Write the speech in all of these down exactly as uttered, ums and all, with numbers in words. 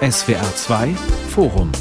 S W R zwei Forum.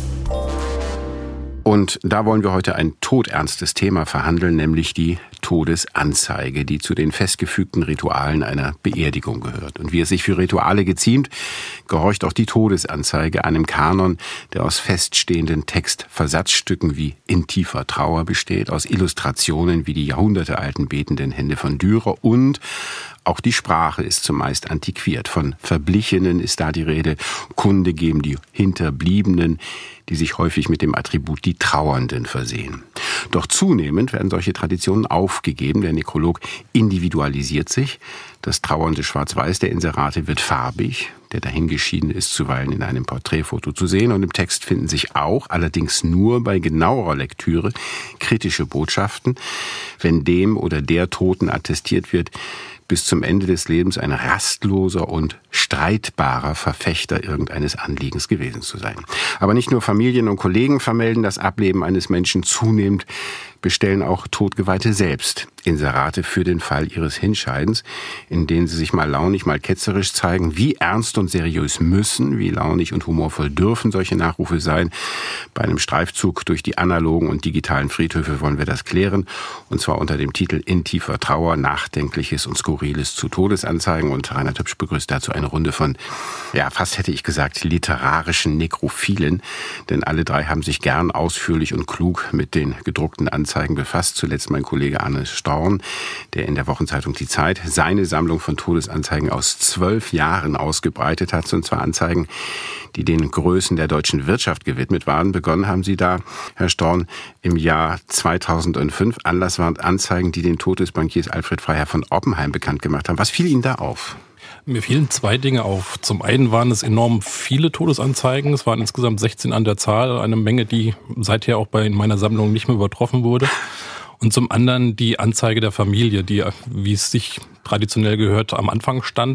Und da wollen wir heute ein todernstes Thema verhandeln, nämlich die Todesanzeige, die zu den festgefügten Ritualen einer Beerdigung gehört. Und wie es sich für Rituale geziemt, gehorcht auch die Todesanzeige einem Kanon, der aus feststehenden Textversatzstücken wie In tiefer Trauer besteht, aus Illustrationen wie die jahrhundertealten betenden Hände von Dürer und auch die Sprache ist zumeist antiquiert. Von Verblichenen ist da die Rede. Kunde geben die Hinterbliebenen, die sich häufig mit dem Attribut die Trauernden versehen. Doch zunehmend werden solche Traditionen aufgegeben. Der Nekrolog individualisiert sich. Das trauernde Schwarz-Weiß der Inserate wird farbig. Der Dahingeschiedene ist zuweilen in einem Porträtfoto zu sehen. Und im Text finden sich auch, allerdings nur bei genauerer Lektüre, kritische Botschaften. Wenn dem oder der Toten attestiert wird, bis zum Ende des Lebens ein rastloser und streitbarer Verfechter irgendeines Anliegens gewesen zu sein. Aber nicht nur Familien und Kollegen vermelden das Ableben eines Menschen. Zunehmend bestellen auch Todgeweihte selbst Inserate für den Fall ihres Hinscheidens, in denen sie sich mal launig, mal ketzerisch zeigen. Wie ernst und seriös müssen, wie launig und humorvoll dürfen solche Nachrufe sein? Bei einem Streifzug durch die analogen und digitalen Friedhöfe wollen wir das klären. Und zwar unter dem Titel In tiefer Trauer, Nachdenkliches und Skurriles zu Todesanzeigen. Und Reinhard Hübsch begrüßt dazu eine Runde von, ja, fast hätte ich gesagt, literarischen Nekrophilen. Denn alle drei haben sich gern ausführlich und klug mit den gedruckten Anzeigen befasst. Zuletzt mein Kollege Arne Storn, der in der Wochenzeitung Die Zeit seine Sammlung von Todesanzeigen aus zwölf Jahren ausgebreitet hat. Und zwar Anzeigen, die den Größen der deutschen Wirtschaft gewidmet waren. Begonnen haben sie da, Herr Storn, im Jahr zweitausendfünf. Anlass waren Anzeigen, die den Tod des Bankiers Alfred Freiherr von Oppenheim bekannt gemacht haben. Was fiel Ihnen da auf? Mir fielen zwei Dinge auf. Zum einen waren es enorm viele Todesanzeigen. Es waren insgesamt sechzehn an der Zahl. Eine Menge, die seither auch bei in meiner Sammlung nicht mehr übertroffen wurde. Und zum anderen die Anzeige der Familie, die, wie es sich traditionell gehört, am Anfang stand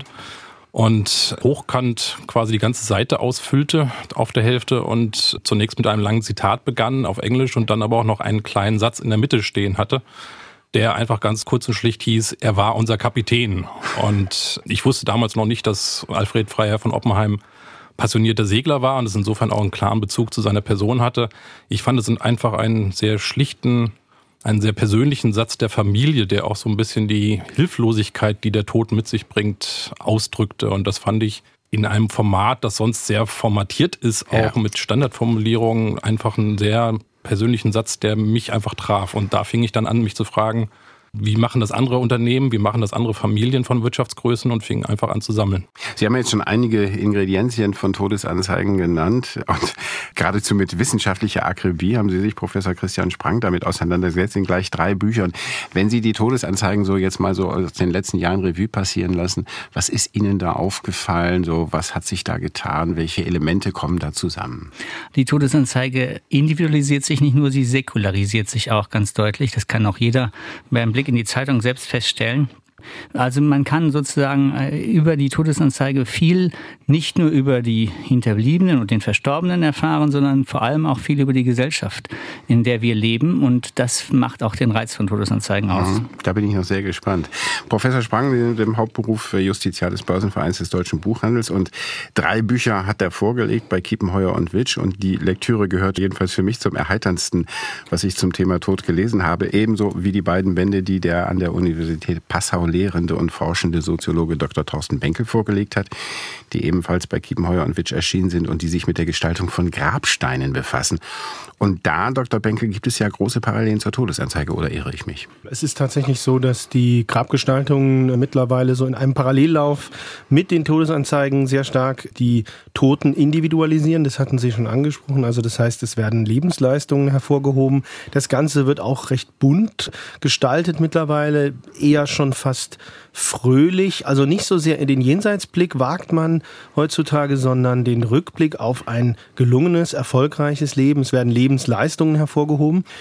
und hochkant quasi die ganze Seite ausfüllte auf der Hälfte und zunächst mit einem langen Zitat begann auf Englisch und dann aber auch noch einen kleinen Satz in der Mitte stehen hatte, der einfach ganz kurz und schlicht hieß, er war unser Kapitän. Und ich wusste damals noch nicht, dass Alfred Freiherr von Oppenheim passionierter Segler war und es insofern auch einen klaren Bezug zu seiner Person hatte. Ich fand es einfach einen sehr schlichten, einen sehr persönlichen Satz der Familie, der auch so ein bisschen die Hilflosigkeit, die der Tod mit sich bringt, ausdrückte. Und das fand ich in einem Format, das sonst sehr formatiert ist, auch ja. mit Standardformulierungen, einfach einen sehr persönlichen Satz, der mich einfach traf. Und da fing ich dann an, mich zu fragen, wie machen das andere Unternehmen, wie machen das andere Familien von Wirtschaftsgrößen und fing einfach an zu sammeln. Sie haben jetzt schon einige Ingredienzien von Todesanzeigen genannt und geradezu mit wissenschaftlicher Akribie haben Sie sich, Professor Christian Sprang, damit auseinandergesetzt in gleich drei Büchern. Wenn Sie die Todesanzeigen so jetzt mal so aus den letzten Jahren Revue passieren lassen, was ist Ihnen da aufgefallen? So, was hat sich da getan? Welche Elemente kommen da zusammen? Die Todesanzeige individualisiert sich nicht nur, sie säkularisiert sich auch ganz deutlich. Das kann auch jeder beim Blick in die Zeitung selbst feststellen. Also man kann sozusagen über die Todesanzeige viel nicht nur über die Hinterbliebenen und den Verstorbenen erfahren, sondern vor allem auch viel über die Gesellschaft, in der wir leben. Und das macht auch den Reiz von Todesanzeigen aus. Mhm, da bin ich noch sehr gespannt. Professor Sprang, Sie sind im Hauptberuf Justiziar des Börsenvereins des Deutschen Buchhandels und drei Bücher hat er vorgelegt bei Kiepenheuer und Witsch und die Lektüre gehört jedenfalls für mich zum erheiterndsten, was ich zum Thema Tod gelesen habe. Ebenso wie die beiden Bände, die der an der Universität Passau lehrende und forschende Soziologe Doktor Thorsten Benkel vorgelegt hat, die ebenfalls bei Kiepenheuer und Witsch erschienen sind und die sich mit der Gestaltung von Grabsteinen befassen. Und da, Doktor Benkel, gibt es ja große Parallelen zur Todesanzeige, oder irre ich mich? Es ist tatsächlich so, dass die Grabgestaltungen mittlerweile so in einem Parallellauf mit den Todesanzeigen sehr stark die Toten individualisieren. Das hatten Sie schon angesprochen. Also das heißt, es werden Lebensleistungen hervorgehoben. Das Ganze wird auch recht bunt gestaltet mittlerweile, eher schon fast fröhlich. Also nicht so sehr in den Jenseitsblick wagt man heutzutage, sondern den Rückblick auf ein gelungenes, erfolgreiches Leben. Es werden Lebensleistungen hervorgehoben.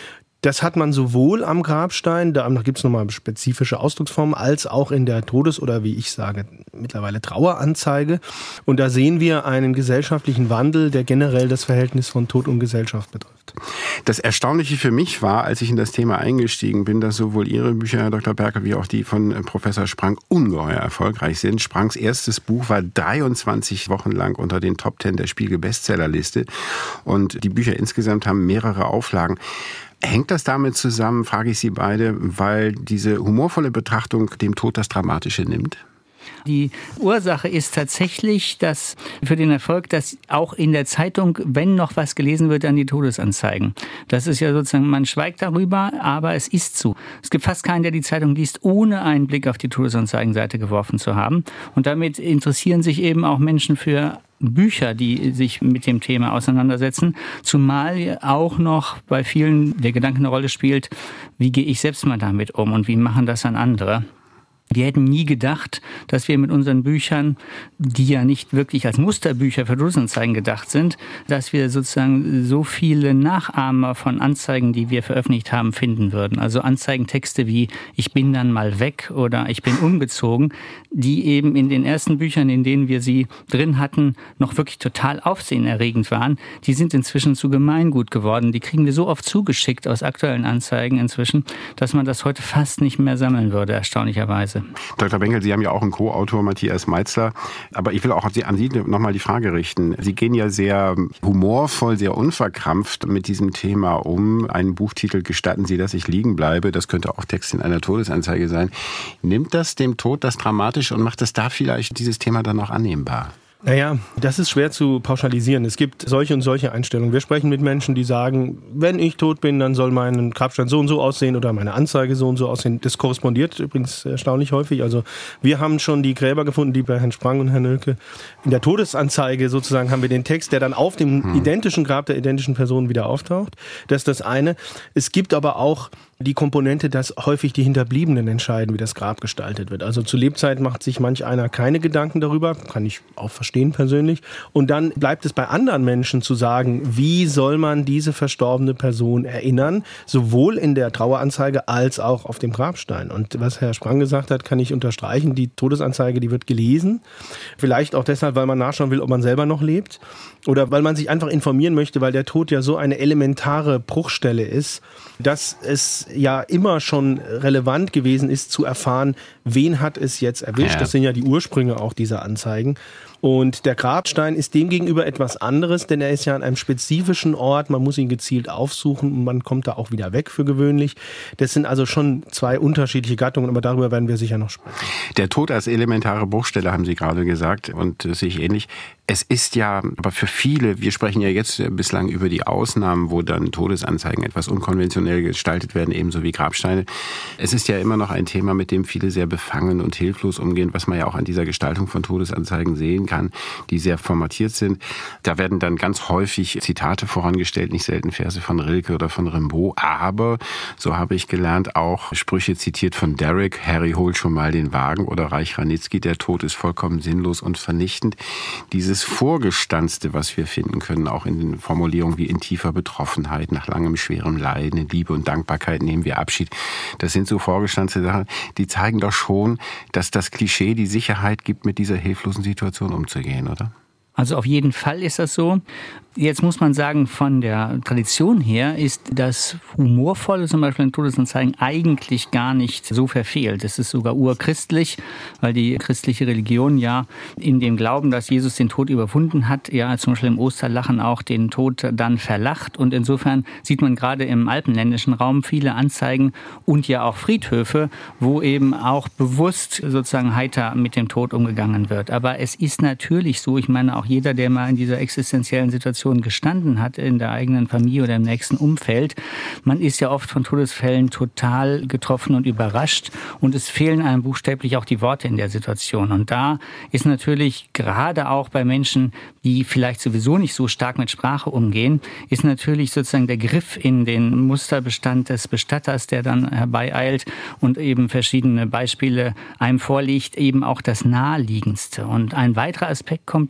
Das hat man sowohl am Grabstein, da gibt es nochmal spezifische Ausdrucksformen, als auch in der Todes- oder wie ich sage, mittlerweile Traueranzeige. Und da sehen wir einen gesellschaftlichen Wandel, der generell das Verhältnis von Tod und Gesellschaft betrifft. Das Erstaunliche für mich war, als ich in das Thema eingestiegen bin, dass sowohl Ihre Bücher, Herr Doktor Perke, wie auch die von Professor Sprang ungeheuer erfolgreich sind. Sprangs erstes Buch war dreiundzwanzig Wochen lang unter den Top Ten der Spiegel-Bestsellerliste. Und die Bücher insgesamt haben mehrere Auflagen. Hängt das damit zusammen, frage ich Sie beide, weil diese humorvolle Betrachtung dem Tod das Dramatische nimmt? Die Ursache ist tatsächlich, dass für den Erfolg, dass auch in der Zeitung, wenn noch was gelesen wird, dann die Todesanzeigen. Das ist ja sozusagen, man schweigt darüber, aber es ist so. Es gibt fast keinen, der die Zeitung liest, ohne einen Blick auf die Todesanzeigenseite geworfen zu haben. Und damit interessieren sich eben auch Menschen für Bücher, die sich mit dem Thema auseinandersetzen, zumal auch noch bei vielen der Gedanke eine Rolle spielt, wie gehe ich selbst mal damit um und wie machen das dann andere? Wir hätten nie gedacht, dass wir mit unseren Büchern, die ja nicht wirklich als Musterbücher für Todesanzeigen gedacht sind, dass wir sozusagen so viele Nachahmer von Anzeigen, die wir veröffentlicht haben, finden würden. Also Anzeigentexte wie "Ich bin dann mal weg" oder "Ich bin umgezogen", die eben in den ersten Büchern, in denen wir sie drin hatten, noch wirklich total aufsehenerregend waren. Die sind inzwischen zu Gemeingut geworden. Die kriegen wir so oft zugeschickt aus aktuellen Anzeigen inzwischen, dass man das heute fast nicht mehr sammeln würde, erstaunlicherweise. Doktor Bengel, Sie haben ja auch einen Co-Autor, Matthias Meitzler. Aber ich will auch an Sie nochmal die Frage richten. Sie gehen ja sehr humorvoll, sehr unverkrampft mit diesem Thema um. Einen Buchtitel "Gestatten Sie, dass ich liegen bleibe", das könnte auch Text in einer Todesanzeige sein. Nimmt das dem Tod das Dramatische und macht es da vielleicht dieses Thema dann auch annehmbar? Naja, das ist schwer zu pauschalisieren. Es gibt solche und solche Einstellungen. Wir sprechen mit Menschen, die sagen, wenn ich tot bin, dann soll mein Grabstein so und so aussehen oder meine Anzeige so und so aussehen. Das korrespondiert übrigens erstaunlich häufig. Also wir haben schon die Gräber gefunden, die bei Herrn Sprang und Herrn Nölke. In der Todesanzeige sozusagen haben wir den Text, der dann auf dem hm. identischen Grab der identischen Person wieder auftaucht. Das ist das eine. Es gibt aber auch die Komponente, dass häufig die Hinterbliebenen entscheiden, wie das Grab gestaltet wird. Also zu Lebzeit macht sich manch einer keine Gedanken darüber, kann ich auch verstehen persönlich. Und dann bleibt es bei anderen Menschen zu sagen, wie soll man diese verstorbene Person erinnern, sowohl in der Traueranzeige als auch auf dem Grabstein. Und was Herr Sprang gesagt hat, kann ich unterstreichen. Die Todesanzeige, die wird gelesen. Vielleicht auch deshalb, weil man nachschauen will, ob man selber noch lebt. Oder weil man sich einfach informieren möchte, weil der Tod ja so eine elementare Bruchstelle ist, dass es ja immer schon relevant gewesen ist, zu erfahren, wen hat es jetzt erwischt. Das sind ja die Ursprünge auch dieser Anzeigen. Und der Grabstein ist demgegenüber etwas anderes, denn er ist ja an einem spezifischen Ort. Man muss ihn gezielt aufsuchen und man kommt da auch wieder weg für gewöhnlich. Das sind also schon zwei unterschiedliche Gattungen, aber darüber werden wir sicher noch sprechen. Der Tod als elementare Bruchstelle, haben Sie gerade gesagt, und das sehe ich ähnlich. Es ist ja, aber für viele, wir sprechen ja jetzt bislang über die Ausnahmen, wo dann Todesanzeigen etwas unkonventionell gestaltet werden, ebenso wie Grabsteine. Es ist ja immer noch ein Thema, mit dem viele sehr befangen und hilflos umgehen, was man ja auch an dieser Gestaltung von Todesanzeigen sehen kann, die sehr formatiert sind. Da werden dann ganz häufig Zitate vorangestellt, nicht selten Verse von Rilke oder von Rimbaud, aber, so habe ich gelernt, auch Sprüche zitiert von Derrick, Harry holt schon mal den Wagen, oder Reich Ranitzky, der Tod ist vollkommen sinnlos und vernichtend. Dieses Vorgestanzte, was wir finden können, auch in den Formulierungen wie in tiefer Betroffenheit, nach langem schwerem Leiden, in Liebe und Dankbarkeit nehmen wir Abschied. Das sind so vorgestanzte Sachen, die zeigen doch schon, dass das Klischee die Sicherheit gibt, mit dieser hilflosen Situation umzugehen, oder? Also auf jeden Fall ist das so. Jetzt muss man sagen, von der Tradition her ist das Humorvolle zum Beispiel in Todesanzeigen eigentlich gar nicht so verfehlt. Es ist sogar urchristlich, weil die christliche Religion ja in dem Glauben, dass Jesus den Tod überwunden hat, ja zum Beispiel im Osterlachen auch den Tod dann verlacht. Und insofern sieht man gerade im alpenländischen Raum viele Anzeigen und ja auch Friedhöfe, wo eben auch bewusst sozusagen heiter mit dem Tod umgegangen wird. Aber es ist natürlich so, ich meine auch jeder, der mal in dieser existenziellen Situation gestanden hat, in der eigenen Familie oder im nächsten Umfeld. Man ist ja oft von Todesfällen total getroffen und überrascht und es fehlen einem buchstäblich auch die Worte in der Situation. Und da ist natürlich gerade auch bei Menschen, die vielleicht sowieso nicht so stark mit Sprache umgehen, ist natürlich sozusagen der Griff in den Musterbestand des Bestatters, der dann herbeieilt und eben verschiedene Beispiele einem vorlegt, eben auch das Naheliegendste. Und ein weiterer Aspekt kommt dazu,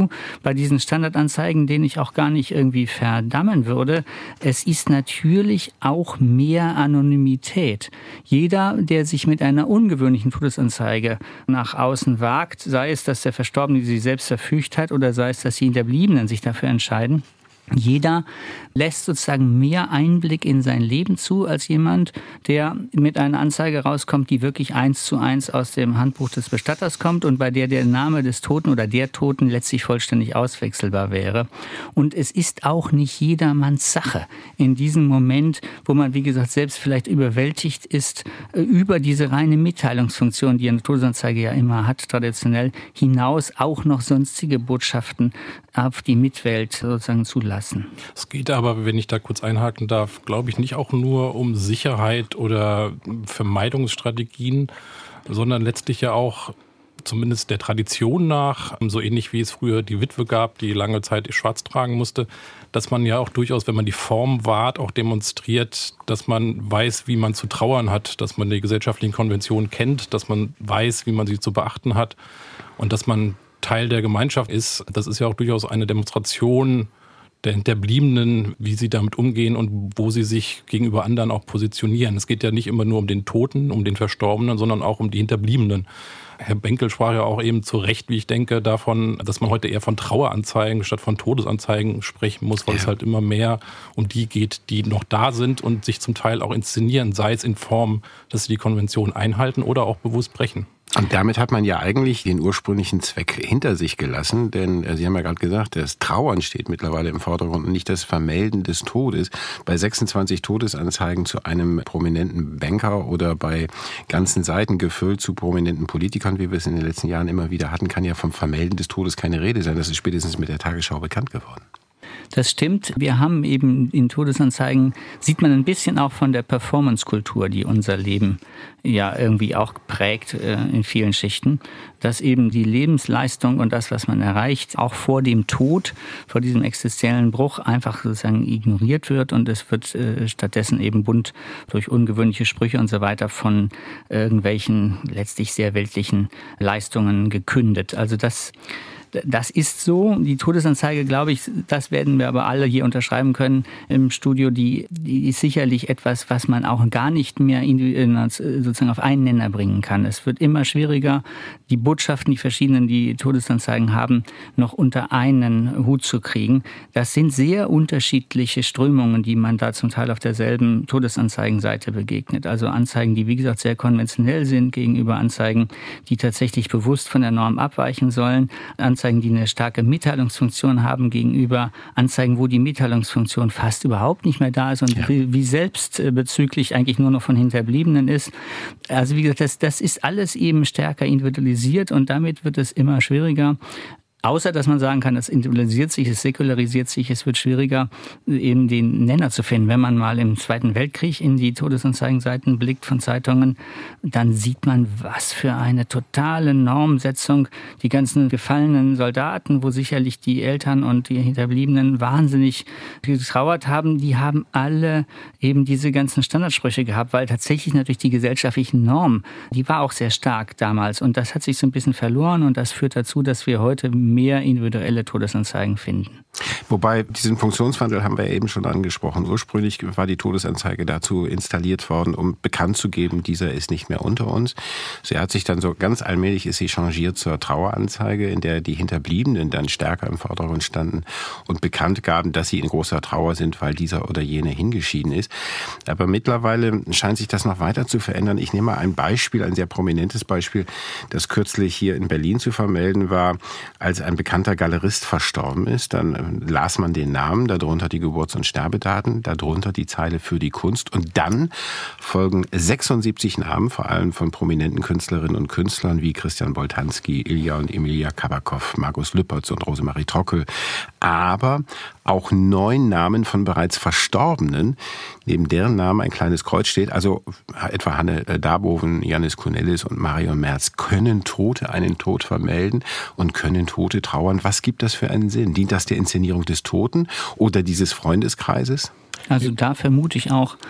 dazu, bei diesen Standardanzeigen, den ich auch gar nicht irgendwie verdammen würde, es ist natürlich auch mehr Anonymität. Jeder, der sich mit einer ungewöhnlichen Todesanzeige nach außen wagt, sei es, dass der Verstorbene sie selbst verfügt hat oder sei es, dass die Hinterbliebenen sich dafür entscheiden, jeder lässt sozusagen mehr Einblick in sein Leben zu als jemand, der mit einer Anzeige rauskommt, die wirklich eins zu eins aus dem Handbuch des Bestatters kommt und bei der der Name des Toten oder der Toten letztlich vollständig auswechselbar wäre. Und es ist auch nicht jedermanns Sache in diesem Moment, wo man, wie gesagt, selbst vielleicht überwältigt ist, über diese reine Mitteilungsfunktion, die eine Todesanzeige ja immer hat, traditionell, hinaus auch noch sonstige Botschaften auf die Mitwelt sozusagen zulassen. Es geht aber, wenn ich da kurz einhaken darf, glaube ich, nicht auch nur um Sicherheit oder Vermeidungsstrategien, sondern letztlich ja auch, zumindest der Tradition nach, so ähnlich wie es früher die Witwe gab, die lange Zeit schwarz tragen musste, dass man ja auch durchaus, wenn man die Form wahrt, auch demonstriert, dass man weiß, wie man zu trauern hat, dass man die gesellschaftlichen Konventionen kennt, dass man weiß, wie man sie zu beachten hat und dass man Teil der Gemeinschaft ist. Das ist ja auch durchaus eine Demonstration der Hinterbliebenen, wie sie damit umgehen und wo sie sich gegenüber anderen auch positionieren. Es geht ja nicht immer nur um den Toten, um den Verstorbenen, sondern auch um die Hinterbliebenen. Herr Benkel sprach ja auch eben zu Recht, wie ich denke, davon, dass man heute eher von Traueranzeigen statt von Todesanzeigen sprechen muss, weil ja. es halt immer mehr um die geht, die noch da sind und sich zum Teil auch inszenieren, sei es in Form, dass sie die Konvention einhalten oder auch bewusst brechen. Und damit hat man ja eigentlich den ursprünglichen Zweck hinter sich gelassen, denn Sie haben ja gerade gesagt, das Trauern steht mittlerweile im Vordergrund und nicht das Vermelden des Todes. Bei sechsundzwanzig Todesanzeigen zu einem prominenten Banker oder bei ganzen Seiten gefüllt zu prominenten Politikern, wie wir es in den letzten Jahren immer wieder hatten, kann ja vom Vermelden des Todes keine Rede sein. Das ist spätestens mit der Tagesschau bekannt geworden. Das stimmt. Wir haben eben in Todesanzeigen, sieht man ein bisschen auch von der Performance-Kultur, die unser Leben ja irgendwie auch prägt äh, in vielen Schichten, dass eben die Lebensleistung und das, was man erreicht, auch vor dem Tod, vor diesem existenziellen Bruch einfach sozusagen ignoriert wird und es wird äh, stattdessen eben bunt durch ungewöhnliche Sprüche und so weiter von irgendwelchen letztlich sehr weltlichen Leistungen gekündet. Also das Das ist so. Die Todesanzeige, glaube ich, das werden wir aber alle hier unterschreiben können im Studio, die, die ist sicherlich etwas, was man auch gar nicht mehr sozusagen auf einen Nenner bringen kann. Es wird immer schwieriger, die Botschaften, die verschiedenen, die Todesanzeigen haben, noch unter einen Hut zu kriegen. Das sind sehr unterschiedliche Strömungen, die man da zum Teil auf derselben Todesanzeigenseite begegnet. Also Anzeigen, die, wie gesagt, sehr konventionell sind gegenüber Anzeigen, die tatsächlich bewusst von der Norm abweichen sollen. Anzeigen, die eine starke Mitteilungsfunktion haben gegenüber Anzeigen, wo die Mitteilungsfunktion fast überhaupt nicht mehr da ist und ja. wie, wie selbstbezüglich eigentlich nur noch von Hinterbliebenen ist. Also wie gesagt, das, das ist alles eben stärker individualisiert und damit wird es immer schwieriger. Außer, dass man sagen kann, es individualisiert sich, es säkularisiert sich, es wird schwieriger, eben den Nenner zu finden. Wenn man mal im Zweiten Weltkrieg in die Todesanzeigenseiten blickt von Zeitungen, dann sieht man, was für eine totale Normsetzung. Die ganzen gefallenen Soldaten, wo sicherlich die Eltern und die Hinterbliebenen wahnsinnig getrauert haben, die haben alle eben diese ganzen Standardsprüche gehabt, weil tatsächlich natürlich die gesellschaftliche Norm, die war auch sehr stark damals. Und das hat sich so ein bisschen verloren und das führt dazu, dass wir heute mehr individuelle Todesanzeigen finden. Wobei, diesen Funktionswandel haben wir eben schon angesprochen. Ursprünglich war die Todesanzeige dazu installiert worden, um bekannt zu geben, dieser ist nicht mehr unter uns. Sie hat sich dann so ganz allmählich ist sie changiert zur Traueranzeige, in der die Hinterbliebenen dann stärker im Vordergrund standen und bekannt gaben, dass sie in großer Trauer sind, weil dieser oder jene hingeschieden ist. Aber mittlerweile scheint sich das noch weiter zu verändern. Ich nehme mal ein Beispiel, ein sehr prominentes Beispiel, das kürzlich hier in Berlin zu vermelden war, als ein bekannter Galerist verstorben ist. Dann las man den Namen, darunter die Geburts- und Sterbedaten, darunter die Zeile für die Kunst und dann folgen sechsundsiebzig Namen, vor allem von prominenten Künstlerinnen und Künstlern wie Christian Boltanski, Ilja und Emilia Kabakow, Markus Lüpertz und Rosemarie Trockel, aber auch neun Namen von bereits Verstorbenen, neben deren Namen ein kleines Kreuz steht, also etwa Hanne Darboven, Jannis Kunellis und Marion Merz. Können Tote einen Tod vermelden und können Tote trauern? Was gibt das für einen Sinn? Dient das der Inszenierung des Toten oder dieses Freundeskreises? Also da vermute ich auch,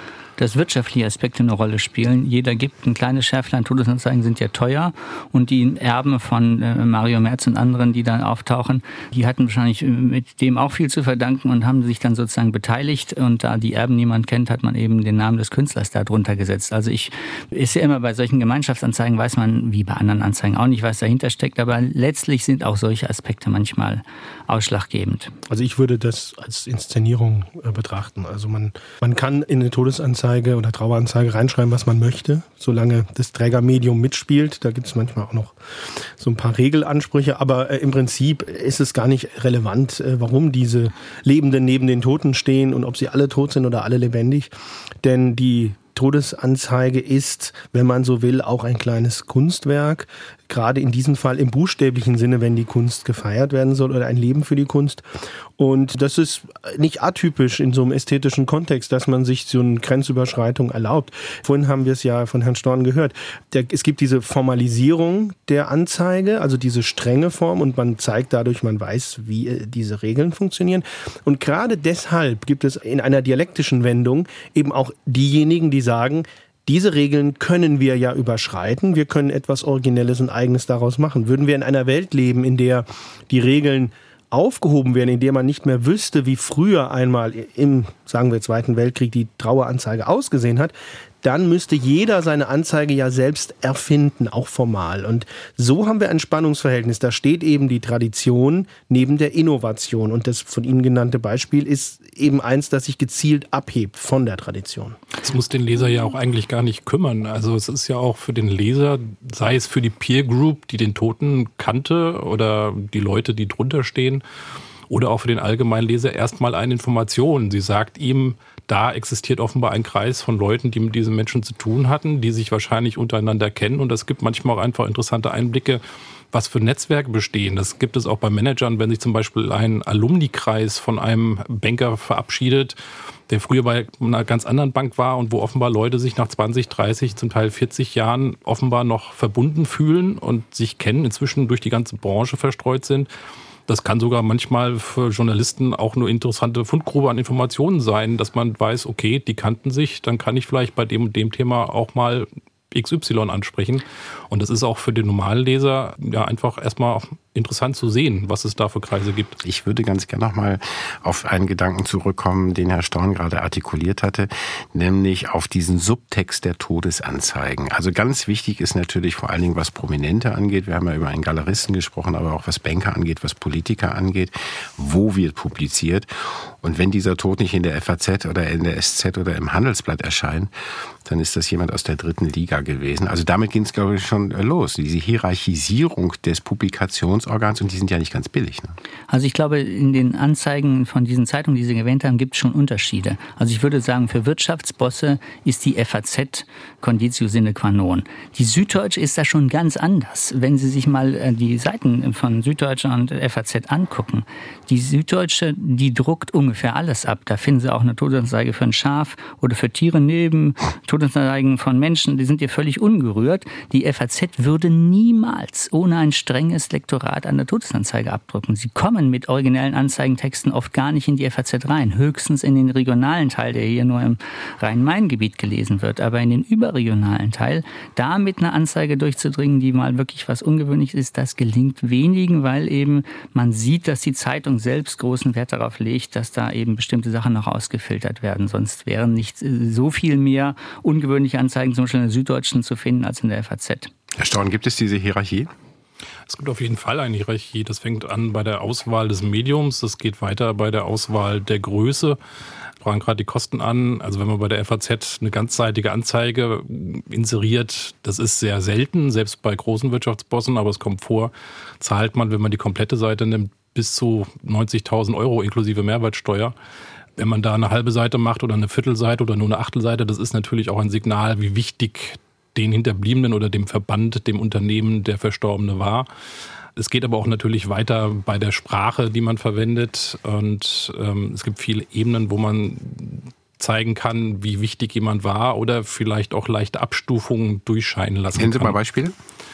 dass wirtschaftliche Aspekte eine Rolle spielen. Jeder gibt ein kleines Schärflein, Todesanzeigen sind ja teuer und die Erben von äh, Mario Merz und anderen, die dann auftauchen, die hatten wahrscheinlich mit dem auch viel zu verdanken und haben sich dann sozusagen beteiligt und da die Erben niemand kennt, hat man eben den Namen des Künstlers da drunter gesetzt. Also ich, ist ja immer bei solchen Gemeinschaftsanzeigen, weiß man, wie bei anderen Anzeigen auch nicht, was dahinter steckt, aber letztlich sind auch solche Aspekte manchmal ausschlaggebend. Also ich würde das als Inszenierung äh, betrachten. Also man, man kann in eine Todesanzeige oder Traueranzeige reinschreiben, was man möchte, solange das Trägermedium mitspielt. Da gibt es manchmal auch noch so ein paar Regelansprüche, aber äh, im Prinzip ist es gar nicht relevant, äh, warum diese Lebenden neben den Toten stehen und ob sie alle tot sind oder alle lebendig. Denn die Todesanzeige ist, wenn man so will, auch ein kleines Kunstwerk. Gerade in diesem Fall im buchstäblichen Sinne, wenn die Kunst gefeiert werden soll oder ein Leben für die Kunst. Und das ist nicht atypisch in so einem ästhetischen Kontext, dass man sich so eine Grenzüberschreitung erlaubt. Vorhin haben wir es ja von Herrn Storn gehört. Der, es gibt diese Formalisierung der Anzeige, also diese strenge Form und man zeigt dadurch, man weiß, wie diese Regeln funktionieren. Und gerade deshalb gibt es in einer dialektischen Wendung eben auch diejenigen, die sagen, diese Regeln können wir ja überschreiten. Wir können etwas Originelles und Eigenes daraus machen. Würden wir in einer Welt leben, in der die Regeln aufgehoben werden, in der man nicht mehr wüsste, wie früher einmal im, sagen wir, Zweiten Weltkrieg die Traueranzeige ausgesehen hat, dann müsste jeder seine Anzeige ja selbst erfinden, auch formal. Und so haben wir ein Spannungsverhältnis. Da steht eben die Tradition neben der Innovation. Und das von Ihnen genannte Beispiel ist eben eins, das sich gezielt abhebt von der Tradition. Das muss den Leser ja auch eigentlich gar nicht kümmern. Also es ist ja auch für den Leser, sei es für die Peer Group, die den Toten kannte oder die Leute, die drunter stehen, oder auch für den Allgemeinleser erstmal eine Information. Sie sagt ihm, da existiert offenbar ein Kreis von Leuten, die mit diesen Menschen zu tun hatten, die sich wahrscheinlich untereinander kennen. Und es gibt manchmal auch einfach interessante Einblicke, was für Netzwerke bestehen. Das gibt es auch bei Managern, wenn sich zum Beispiel ein Alumni-Kreis von einem Banker verabschiedet, der früher bei einer ganz anderen Bank war und wo offenbar Leute sich nach zwanzig, dreißig, zum Teil vierzig Jahren offenbar noch verbunden fühlen und sich kennen, inzwischen durch die ganze Branche verstreut sind. Das kann sogar manchmal für Journalisten auch eine interessante Fundgrube an Informationen sein, dass man weiß, okay, die kannten sich, dann kann ich vielleicht bei dem und dem Thema auch mal X Y ansprechen. Und das ist auch für den normalen Leser ja einfach erstmal interessant zu sehen, was es da für Kreise gibt. Ich würde ganz gerne noch mal auf einen Gedanken zurückkommen, den Herr Storn gerade artikuliert hatte, nämlich auf diesen Subtext der Todesanzeigen. Also ganz wichtig ist natürlich vor allen Dingen, was Prominente angeht. Wir haben ja über einen Galeristen gesprochen, aber auch was Banker angeht, was Politiker angeht. Wo wird publiziert? Und wenn dieser Tod nicht in der F A Z oder in der S Z oder im Handelsblatt erscheint, dann ist das jemand aus der dritten Liga gewesen. Also damit ging es, glaube ich, schon los. Diese Hierarchisierung des Publikationsorgans, und die sind ja nicht ganz billig. Ne? Also ich glaube, in den Anzeigen von diesen Zeitungen, die Sie erwähnt haben, gibt es schon Unterschiede. Also ich würde sagen, für Wirtschaftsbosse ist die F A Z Conditio sine qua non. Die Süddeutsche ist da schon ganz anders. Wenn Sie sich mal die Seiten von Süddeutsche und F A Z angucken, die Süddeutsche, die druckt ungefähr alles ab. Da finden Sie auch eine Todesanzeige für ein Schaf oder für Tiere neben, Todesanzeigen von Menschen, die sind hier völlig ungerührt. Die F A Z würde niemals ohne ein strenges Lektorat an der Todesanzeige abdrucken. Sie kommen mit originellen Anzeigentexten oft gar nicht in die F A Z rein. Höchstens in den regionalen Teil, der hier nur im Rhein-Main-Gebiet gelesen wird. Aber in den überregionalen Teil, da mit einer Anzeige durchzudringen, die mal wirklich was Ungewöhnliches ist, das gelingt wenigen, weil eben man sieht, dass die Zeitung selbst großen Wert darauf legt, dass da eben bestimmte Sachen noch ausgefiltert werden. Sonst wären nicht so viel mehr ungewöhnliche Anzeigen zum Beispiel in der Süddeutschen zu finden als in der F A Z. Herr Storn, gibt es diese Hierarchie? Es gibt auf jeden Fall eine Hierarchie. Das fängt an bei der Auswahl des Mediums, das geht weiter bei der Auswahl der Größe. Wir sprachen gerade die Kosten an. Also wenn man bei der F A Z eine ganzseitige Anzeige inseriert, das ist sehr selten, selbst bei großen Wirtschaftsbossen, aber es kommt vor, zahlt man, wenn man die komplette Seite nimmt, bis zu neunzigtausend Euro inklusive Mehrwertsteuer. Wenn man da eine halbe Seite macht oder eine Viertelseite oder nur eine Achtelseite, das ist natürlich auch ein Signal, wie wichtig den Hinterbliebenen oder dem Verband, dem Unternehmen der Verstorbene war. Es geht aber auch natürlich weiter bei der Sprache, die man verwendet. Und ähm, es gibt viele Ebenen, wo man zeigen kann, wie wichtig jemand war oder vielleicht auch leichte Abstufungen durchscheinen lassen kann. Nennen Sie mal Beispiele?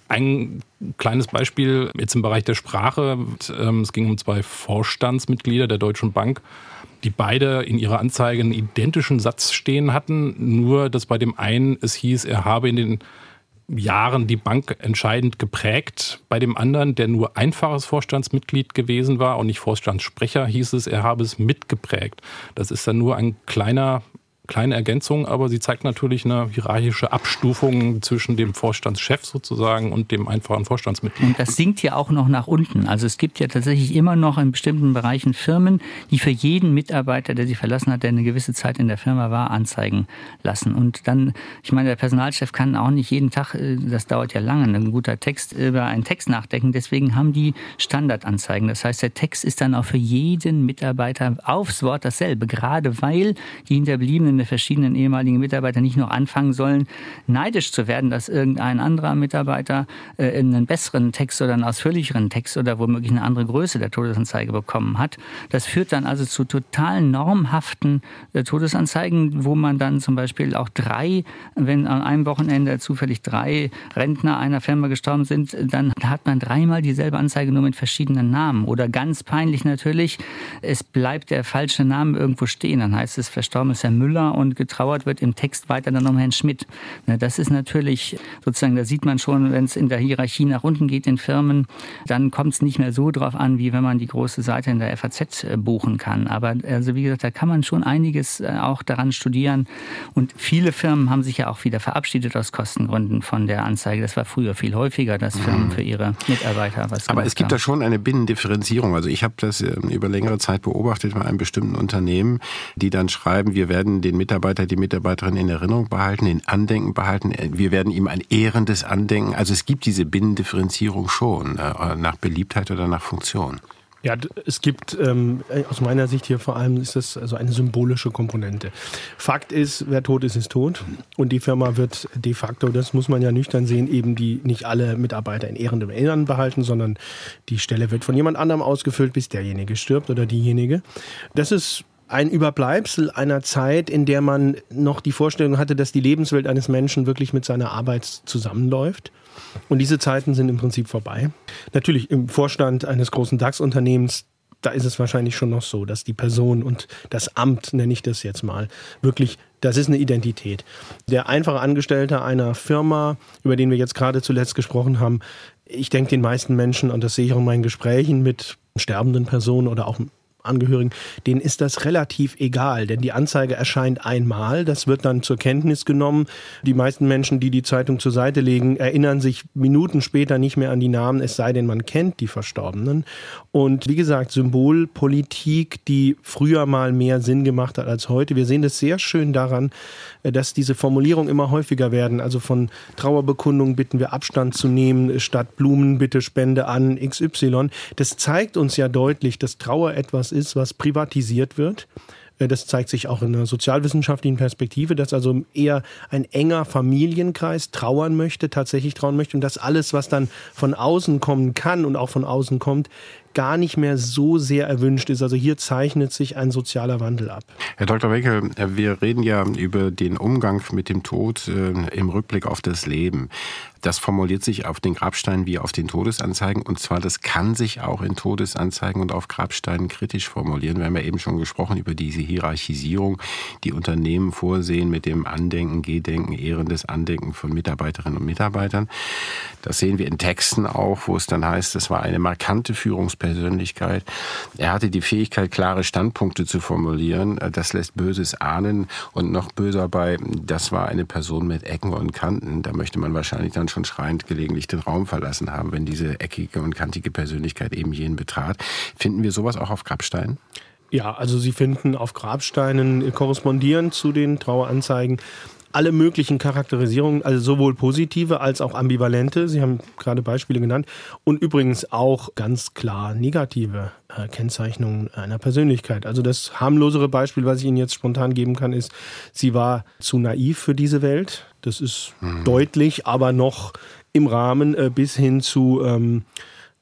Ein kleines Beispiel jetzt im Bereich der Sprache. Es ging um zwei Vorstandsmitglieder der Deutschen Bank, die beide in ihrer Anzeige einen identischen Satz stehen hatten, nur dass bei dem einen es hieß, er habe in den Jahren die Bank entscheidend geprägt. Bei dem anderen, der nur einfaches Vorstandsmitglied gewesen war und nicht Vorstandssprecher, hieß es, er habe es mitgeprägt. Das ist dann nur ein kleiner Kleine Ergänzung, aber sie zeigt natürlich eine hierarchische Abstufung zwischen dem Vorstandschef sozusagen und dem einfachen Vorstandsmitglied. Und das sinkt ja auch noch nach unten. Also es gibt ja tatsächlich immer noch in bestimmten Bereichen Firmen, die für jeden Mitarbeiter, der sie verlassen hat, der eine gewisse Zeit in der Firma war, anzeigen lassen. Und dann, ich meine, der Personalchef kann auch nicht jeden Tag, das dauert ja lange, ein guter Text über einen Text nachdenken. Deswegen haben die Standardanzeigen. Das heißt, der Text ist dann auch für jeden Mitarbeiter aufs Wort dasselbe, gerade weil die Hinterbliebenen der verschiedenen ehemaligen Mitarbeiter nicht noch anfangen sollen, neidisch zu werden, dass irgendein anderer Mitarbeiter äh, einen besseren Text oder einen ausführlicheren Text oder womöglich eine andere Größe der Todesanzeige bekommen hat. Das führt dann also zu total normhaften äh, Todesanzeigen, wo man dann zum Beispiel auch drei, wenn an einem Wochenende zufällig drei Rentner einer Firma gestorben sind, dann hat man dreimal dieselbe Anzeige, nur mit verschiedenen Namen. Oder ganz peinlich natürlich, es bleibt der falsche Name irgendwo stehen. Dann heißt es, verstorben ist Herr Müller und getrauert wird im Text weiter dann um Herrn Schmidt. Das ist natürlich sozusagen, da sieht man schon, wenn es in der Hierarchie nach unten geht in Firmen, dann kommt es nicht mehr so drauf an, wie wenn man die große Seite in der F A Z buchen kann. Aber also wie gesagt, da kann man schon einiges auch daran studieren. Und viele Firmen haben sich ja auch wieder verabschiedet aus Kostengründen von der Anzeige. Das war früher viel häufiger, dass Firmen für ihre Mitarbeiter was Aber es gibt haben. da schon eine Binnendifferenzierung. Also ich habe das über längere Zeit beobachtet bei einem bestimmten Unternehmen, die dann schreiben, wir werden den Mitarbeiter, die Mitarbeiterin in Erinnerung behalten, in Andenken behalten. Wir werden ihm ein ehrendes Andenken. Also es gibt diese Binnendifferenzierung schon, nach Beliebtheit oder nach Funktion. Ja, es gibt ähm, aus meiner Sicht hier vor allem ist das also eine symbolische Komponente. Fakt ist, wer tot ist, ist tot. Und die Firma wird de facto, das muss man ja nüchtern sehen, eben die nicht alle Mitarbeiter in ehrendem Ehren behalten, sondern die Stelle wird von jemand anderem ausgefüllt, bis derjenige stirbt oder diejenige. Das ist ein Überbleibsel einer Zeit, in der man noch die Vorstellung hatte, dass die Lebenswelt eines Menschen wirklich mit seiner Arbeit zusammenläuft. Und diese Zeiten sind im Prinzip vorbei. Natürlich im Vorstand eines großen DAX-Unternehmens, da ist es wahrscheinlich schon noch so, dass die Person und das Amt, nenne ich das jetzt mal, wirklich, das ist eine Identität. Der einfache Angestellte einer Firma, über den wir jetzt gerade zuletzt gesprochen haben, ich denke den meisten Menschen, und das sehe ich auch in meinen Gesprächen mit sterbenden Personen oder auch Angehörigen, denen ist das relativ egal, denn die Anzeige erscheint einmal, das wird dann zur Kenntnis genommen. Die meisten Menschen, die die Zeitung zur Seite legen, erinnern sich Minuten später nicht mehr an die Namen, es sei denn, man kennt die Verstorbenen. Und wie gesagt, Symbolpolitik, die früher mal mehr Sinn gemacht hat als heute. Wir sehen das sehr schön daran, dass diese Formulierungen immer häufiger werden. Also von Trauerbekundungen bitten wir Abstand zu nehmen, statt Blumen bitte Spende an X Y. Das zeigt uns ja deutlich, dass Trauer etwas ist, was privatisiert wird. Das zeigt sich auch in einer sozialwissenschaftlichen Perspektive, dass also eher ein enger Familienkreis trauern möchte, tatsächlich trauern möchte und dass alles, was dann von außen kommen kann und auch von außen kommt, gar nicht mehr so sehr erwünscht ist. Also hier zeichnet sich ein sozialer Wandel ab. Herr Doktor Wenkel, wir reden ja über den Umgang mit dem Tod äh, im Rückblick auf das Leben. Das formuliert sich auf den Grabsteinen wie auf den Todesanzeigen. Und zwar, das kann sich auch in Todesanzeigen und auf Grabsteinen kritisch formulieren. Wir haben ja eben schon gesprochen über diese Hierarchisierung, die Unternehmen vorsehen mit dem Andenken, Gedenken, ehrendes Andenken von Mitarbeiterinnen und Mitarbeitern. Das sehen wir in Texten auch, wo es dann heißt, das war eine markante Führungspersönlichkeit. Er hatte die Fähigkeit, klare Standpunkte zu formulieren. Das lässt Böses ahnen. Und noch böser bei, das war eine Person mit Ecken und Kanten. Da möchte man wahrscheinlich dann schon schreiend gelegentlich den Raum verlassen haben, wenn diese eckige und kantige Persönlichkeit eben jenen betrat. Finden wir sowas auch auf Grabsteinen? Ja, also Sie finden auf Grabsteinen korrespondierend zu den Traueranzeigen alle möglichen Charakterisierungen, also sowohl positive als auch ambivalente. Sie haben gerade Beispiele genannt. Und übrigens auch ganz klar negative äh, Kennzeichnungen einer Persönlichkeit. Also das harmlosere Beispiel, was ich Ihnen jetzt spontan geben kann, ist, sie war zu naiv für diese Welt. Das ist mhm. deutlich, aber noch im Rahmen äh, bis hin zu ähm,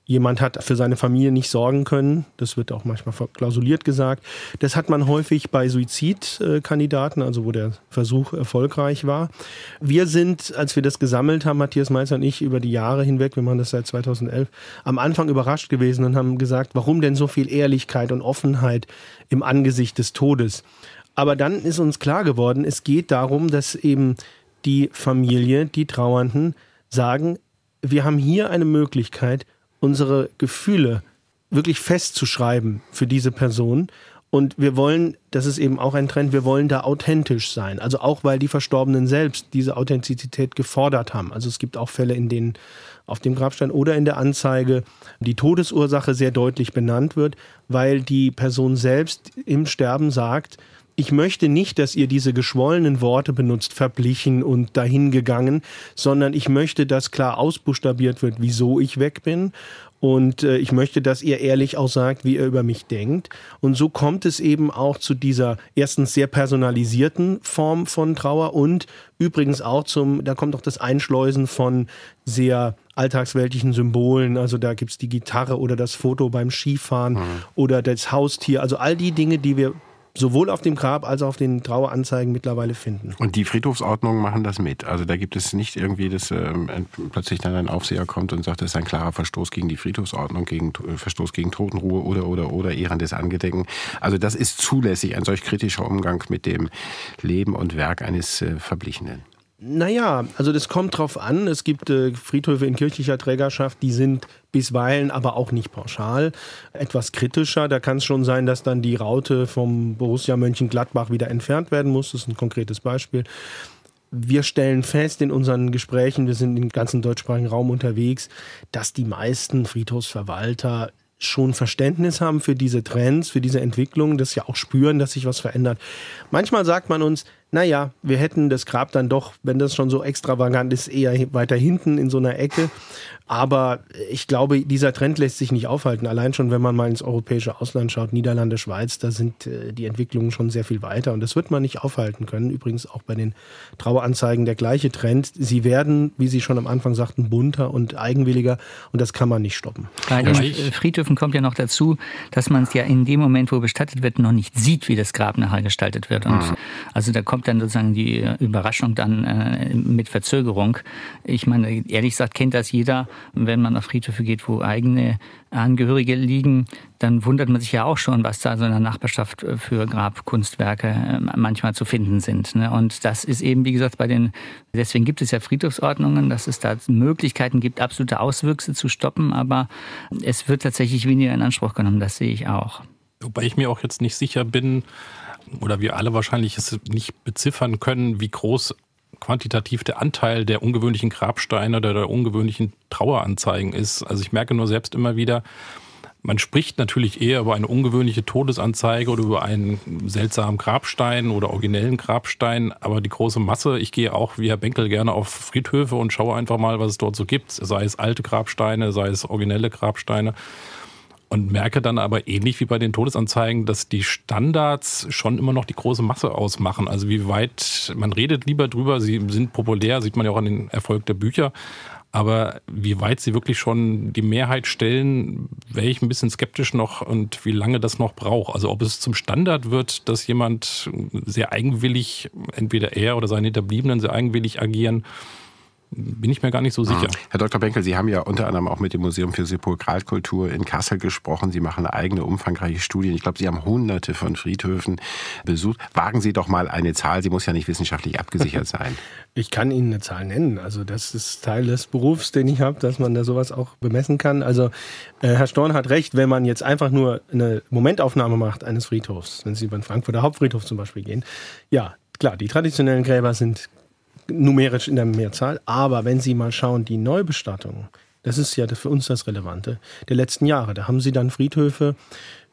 Jemand hat für seine Familie nicht sorgen können. Das wird auch manchmal klausuliert gesagt. Das hat man häufig bei Suizidkandidaten, also wo der Versuch erfolgreich war. Wir sind, als wir das gesammelt haben, Matthias Meister und ich, über die Jahre hinweg, wir machen das seit zweitausendelf, am Anfang überrascht gewesen und haben gesagt, warum denn so viel Ehrlichkeit und Offenheit im Angesicht des Todes? Aber dann ist uns klar geworden, es geht darum, dass eben die Familie, die Trauernden sagen, wir haben hier eine Möglichkeit, unsere Gefühle wirklich festzuschreiben für diese Person. Und wir wollen, das ist eben auch ein Trend, wir wollen da authentisch sein. Also auch, weil die Verstorbenen selbst diese Authentizität gefordert haben. Also es gibt auch Fälle, in denen auf dem Grabstein oder in der Anzeige die Todesursache sehr deutlich benannt wird, weil die Person selbst im Sterben sagt, ich möchte nicht, dass ihr diese geschwollenen Worte benutzt, verblichen und dahingegangen, sondern ich möchte, dass klar ausbuchstabiert wird, wieso ich weg bin. Und äh, ich möchte, dass ihr ehrlich auch sagt, wie ihr über mich denkt. Und so kommt es eben auch zu dieser erstens sehr personalisierten Form von Trauer und übrigens auch zum, da kommt auch das Einschleusen von sehr alltagsweltlichen Symbolen. Also da gibt's die Gitarre oder das Foto beim Skifahren mhm. oder das Haustier. Also all die Dinge, die wir sowohl auf dem Grab als auch auf den Traueranzeigen mittlerweile finden. Und die Friedhofsordnungen machen das mit. Also da gibt es nicht irgendwie, dass äh, plötzlich dann ein Aufseher kommt und sagt, das ist ein klarer Verstoß gegen die Friedhofsordnung, gegen äh, Verstoß gegen Totenruhe oder oder oder ehrendes Angedenken. Also das ist zulässig, ein solch kritischer Umgang mit dem Leben und Werk eines äh, Verblichenen. Naja, also das kommt drauf an. Es gibt äh, Friedhöfe in kirchlicher Trägerschaft, die sind bisweilen, aber auch nicht pauschal, etwas kritischer. Da kann es schon sein, dass dann die Raute vom Borussia Mönchengladbach wieder entfernt werden muss. Das ist ein konkretes Beispiel. Wir stellen fest in unseren Gesprächen, wir sind im ganzen deutschsprachigen Raum unterwegs, dass die meisten Friedhofsverwalter schon Verständnis haben für diese Trends, für diese Entwicklungen, das ja auch spüren, dass sich was verändert. Manchmal sagt man uns, naja, wir hätten das Grab dann doch, wenn das schon so extravagant ist, eher weiter hinten in so einer Ecke. Aber ich glaube, dieser Trend lässt sich nicht aufhalten. Allein schon, wenn man mal ins europäische Ausland schaut, Niederlande, Schweiz, da sind äh, die Entwicklungen schon sehr viel weiter. Und das wird man nicht aufhalten können. Übrigens auch bei den Traueranzeigen der gleiche Trend. Sie werden, wie Sie schon am Anfang sagten, bunter und eigenwilliger. Und das kann man nicht stoppen. Bei den Friedhöfen kommt ja noch dazu, dass man es ja in dem Moment, wo bestattet wird, noch nicht sieht, wie das Grab nachher gestaltet wird. Und mhm. also da kommt dann sozusagen die Überraschung dann äh, mit Verzögerung. Ich meine, ehrlich gesagt kennt das jeder. Wenn man auf Friedhöfe geht, wo eigene Angehörige liegen, dann wundert man sich ja auch schon, was da so in der Nachbarschaft für Grabkunstwerke manchmal zu finden sind. Und das ist eben, wie gesagt, bei den, deswegen gibt es ja Friedhofsordnungen, dass es da Möglichkeiten gibt, absolute Auswüchse zu stoppen, aber es wird tatsächlich weniger in Anspruch genommen, das sehe ich auch. Wobei ich mir auch jetzt nicht sicher bin, oder wir alle wahrscheinlich es nicht beziffern können, wie groß quantitativ der Anteil der ungewöhnlichen Grabsteine oder der ungewöhnlichen Traueranzeigen ist. Also ich merke nur selbst immer wieder, man spricht natürlich eher über eine ungewöhnliche Todesanzeige oder über einen seltsamen Grabstein oder originellen Grabstein, aber die große Masse, ich gehe auch wie Herr Benkel gerne auf Friedhöfe und schaue einfach mal, was es dort so gibt, sei es alte Grabsteine, sei es originelle Grabsteine. Und merke dann aber ähnlich wie bei den Todesanzeigen, dass die Standards schon immer noch die große Masse ausmachen. Also wie weit, man redet lieber drüber, sie sind populär, sieht man ja auch an den Erfolg der Bücher. Aber wie weit sie wirklich schon die Mehrheit stellen, wäre ich ein bisschen skeptisch noch und wie lange das noch braucht. Also ob es zum Standard wird, dass jemand sehr eigenwillig, entweder er oder seine Hinterbliebenen sehr eigenwillig agieren, bin ich mir gar nicht so sicher. Herr Doktor Benkel, Sie haben ja unter anderem auch mit dem Museum für Sepulkralkultur in Kassel gesprochen. Sie machen eigene umfangreiche Studien. Ich glaube, Sie haben hunderte von Friedhöfen besucht. Wagen Sie doch mal eine Zahl. Sie muss ja nicht wissenschaftlich abgesichert sein. Ich kann Ihnen eine Zahl nennen. Also das ist Teil des Berufs, den ich habe, dass man da sowas auch bemessen kann. Also äh, Herr Storn hat recht, wenn man jetzt einfach nur eine Momentaufnahme macht eines Friedhofs, wenn Sie beim Frankfurter Hauptfriedhof zum Beispiel gehen. Ja, klar, die traditionellen Gräber sind numerisch in der Mehrzahl, aber wenn Sie mal schauen, die Neubestattungen, das ist ja für uns das Relevante, der letzten Jahre, da haben Sie dann Friedhöfe,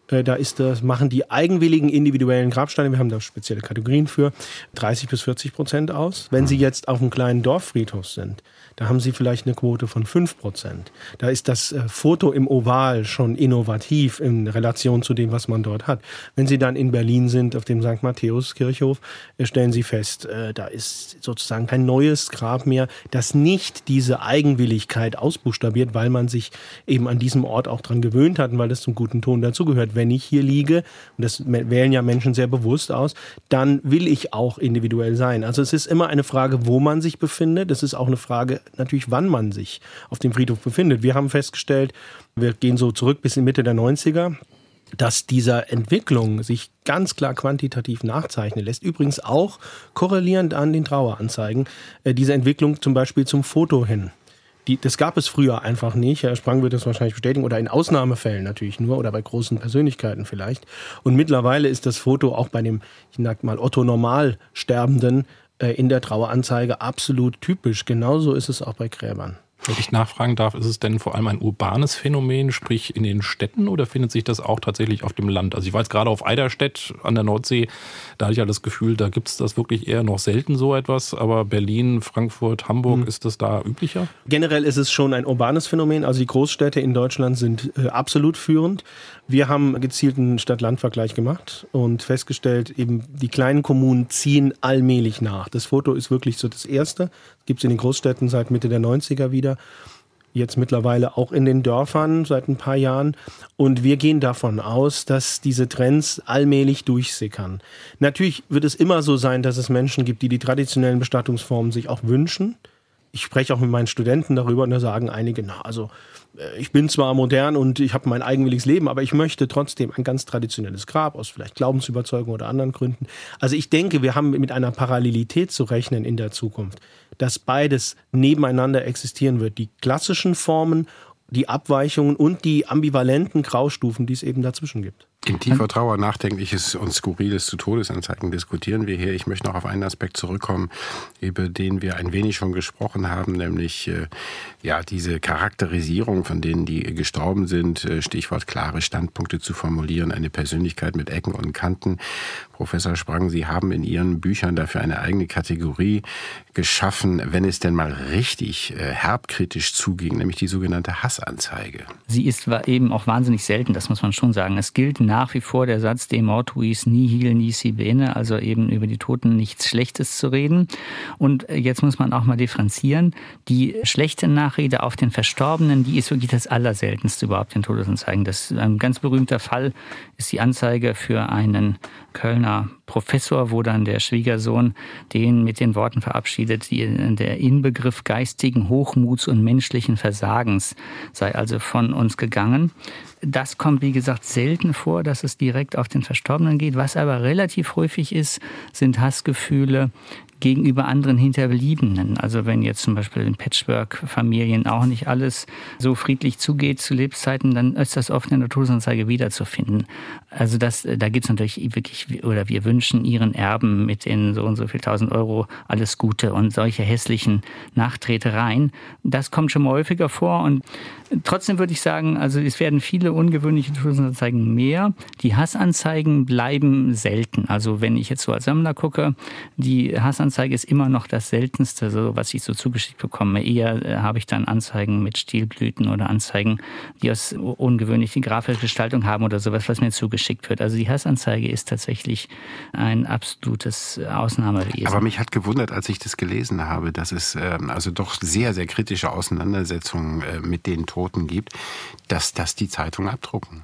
Da ist das, machen die eigenwilligen individuellen Grabsteine, wir haben da spezielle Kategorien für, dreißig bis vierzig Prozent aus. Wenn Sie jetzt auf einem kleinen Dorffriedhof sind, da haben Sie vielleicht eine Quote von fünf Prozent. Da ist das Foto im Oval schon innovativ in Relation zu dem, was man dort hat. Wenn Sie dann in Berlin sind, auf dem Sankt Matthäus-Kirchhof, stellen Sie fest, da ist sozusagen kein neues Grab mehr, das nicht diese Eigenwilligkeit ausbuchstabiert, weil man sich eben an diesem Ort auch dran gewöhnt hat und weil das zum guten Ton dazugehört. Wenn ich hier liege, und das wählen ja Menschen sehr bewusst aus, dann will ich auch individuell sein. Also es ist immer eine Frage, wo man sich befindet. Es ist auch eine Frage natürlich, wann man sich auf dem Friedhof befindet. Wir haben festgestellt, wir gehen so zurück bis in Mitte der neunziger, dass dieser Entwicklung sich ganz klar quantitativ nachzeichnen lässt. Übrigens auch korrelierend an den Traueranzeigen. Äh, diese Entwicklung zum Beispiel zum Foto hin. Die, das gab es früher einfach nicht. Herr Sprang wird das wahrscheinlich bestätigen. Oder in Ausnahmefällen natürlich nur. Oder bei großen Persönlichkeiten vielleicht. Und mittlerweile ist das Foto auch bei dem, ich sag mal, Otto-Normal-Sterbenden äh, in der Traueranzeige absolut typisch. Genauso ist es auch bei Gräbern. Wenn ich nachfragen darf, ist es denn vor allem ein urbanes Phänomen, sprich in den Städten, oder findet sich das auch tatsächlich auf dem Land? Also ich war jetzt gerade auf Eiderstedt an der Nordsee, da hatte ich ja das Gefühl, da gibt es das wirklich eher noch selten so etwas, aber Berlin, Frankfurt, Hamburg, mhm. ist das da üblicher? Generell ist es schon ein urbanes Phänomen, also die Großstädte in Deutschland sind äh, absolut führend. Wir haben gezielten Stadt-Land-Vergleich gemacht und festgestellt, eben die kleinen Kommunen ziehen allmählich nach. Das Foto ist wirklich so das Erste, gibt es in den Großstädten seit Mitte der neunziger wieder. Jetzt mittlerweile auch in den Dörfern seit ein paar Jahren. Und wir gehen davon aus, dass diese Trends allmählich durchsickern. Natürlich wird es immer so sein, dass es Menschen gibt, die die traditionellen Bestattungsformen sich auch wünschen. Ich spreche auch mit meinen Studenten darüber und da sagen einige, na also ich bin zwar modern und ich habe mein eigenwilliges Leben, aber ich möchte trotzdem ein ganz traditionelles Grab aus vielleicht Glaubensüberzeugung oder anderen Gründen. Also ich denke, wir haben mit einer Parallelität zu rechnen in der Zukunft, dass beides nebeneinander existieren wird. Die klassischen Formen, die Abweichungen und die ambivalenten Graustufen, die es eben dazwischen gibt. In tiefer Trauer, Nachdenkliches und Skurriles zu Todesanzeigen diskutieren wir hier. Ich möchte noch auf einen Aspekt zurückkommen, über den wir ein wenig schon gesprochen haben, nämlich äh, ja diese Charakterisierung von denen, die gestorben sind, äh, Stichwort klare Standpunkte zu formulieren, eine Persönlichkeit mit Ecken und Kanten. Professor Sprang, Sie haben in Ihren Büchern dafür eine eigene Kategorie geschaffen, wenn es denn mal richtig äh, herbkritisch zuging, nämlich die sogenannte Hassanzeige. Sie ist eben auch wahnsinnig selten, das muss man schon sagen. Es gilt nach wie vor der Satz de mortuis nihil nisi bene, also eben über die Toten nichts Schlechtes zu reden. Und jetzt muss man auch mal differenzieren. Die schlechte Nachrede auf den Verstorbenen, die ist wirklich das Allerseltenste überhaupt in Todesanzeigen. Das ein ganz berühmter Fall ist die Anzeige für einen Kölner Professor, wo dann der Schwiegersohn den mit den Worten verabschiedet, die, der Inbegriff geistigen Hochmuts und menschlichen Versagens sei also von uns gegangen. Das kommt, wie gesagt, selten vor, dass es direkt auf den Verstorbenen geht. Was aber relativ häufig ist, sind Hassgefühle gegenüber anderen Hinterbliebenen. Also wenn jetzt zum Beispiel in Patchwork-Familien auch nicht alles so friedlich zugeht zu Lebzeiten, dann ist das oft in der Todesanzeige wiederzufinden. Also das, da geht es natürlich wirklich, oder wir wünschen ihren Erben mit den so und so viel tausend Euro alles Gute und solche hässlichen Nachtretereien. Das kommt schon mal häufiger vor und trotzdem würde ich sagen, also es werden viele ungewöhnliche Todesanzeigen mehr. Die Hassanzeigen bleiben selten. Also wenn ich jetzt so als Sammler gucke, die Hassanzeigen Anzeige ist immer noch das Seltenste, so, was ich so zugeschickt bekomme. Eher äh, habe ich dann Anzeigen mit Stilblüten oder Anzeigen, die aus ungewöhnliche grafische Gestaltung haben oder sowas, was mir zugeschickt wird. Also die Hassanzeige ist tatsächlich ein absolutes Ausnahmewesen. Aber mich hat gewundert, als ich das gelesen habe, dass es äh, also doch sehr, sehr kritische Auseinandersetzungen äh, mit den Toten gibt, dass das die Zeitungen abdrucken.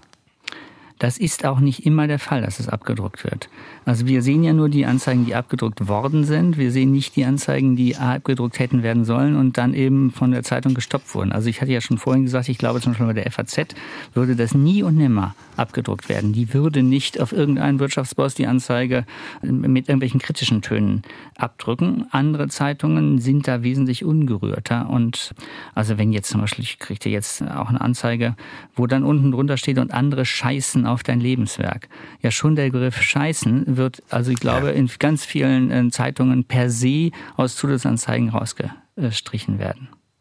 Das ist auch nicht immer der Fall, dass es abgedruckt wird. Also wir sehen ja nur die Anzeigen, die abgedruckt worden sind. Wir sehen nicht die Anzeigen, die abgedruckt hätten werden sollen und dann eben von der Zeitung gestoppt wurden. Also ich hatte ja schon vorhin gesagt, ich glaube zum Beispiel bei der F A Z würde das nie und nimmer abgedruckt werden. Die würde nicht auf irgendeinen Wirtschaftsboss die Anzeige mit irgendwelchen kritischen Tönen abdrücken. Andere Zeitungen sind da wesentlich ungerührter. Und also wenn jetzt zum Beispiel, ich kriegte jetzt auch eine Anzeige, wo dann unten drunter steht und andere scheißen auf dein Lebenswerk. Ja, schon der Begriff Scheißen wird, also ich glaube, in ganz vielen Zeitungen per se aus Todesanzeigen rausgestrichen werden.